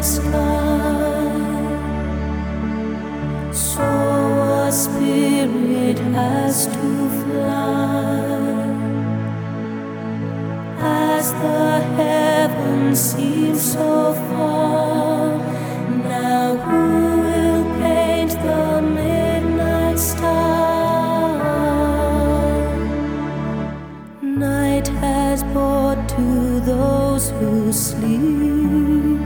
sky. So a spirit has to fly as the heavens seem so far. Now who will paint the midnight star? Night has brought to those who sleep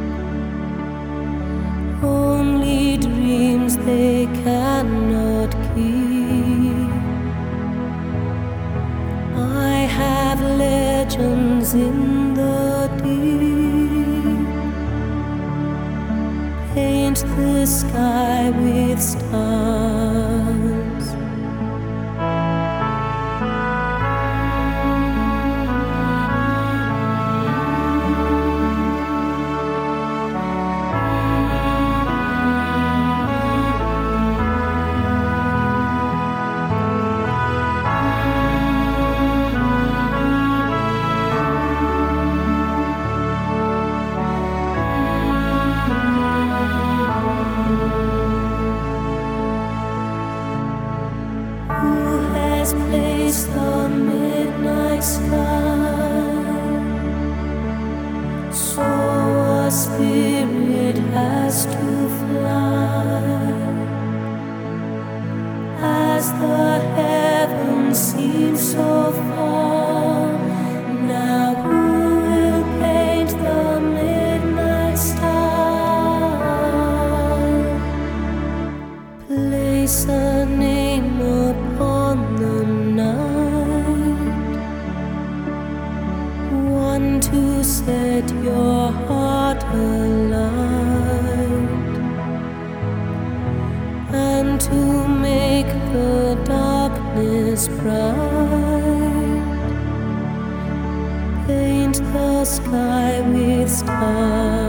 only dreams they cannot keep. I have legends in the deep, paint the sky with stars. Place the midnight sky, so a spirit has to fly as the heavens seem so far. Now who will paint the midnight star? Place a name upon the night, one to set your heart alight, and to make the darkness bright. Paint the sky with stars.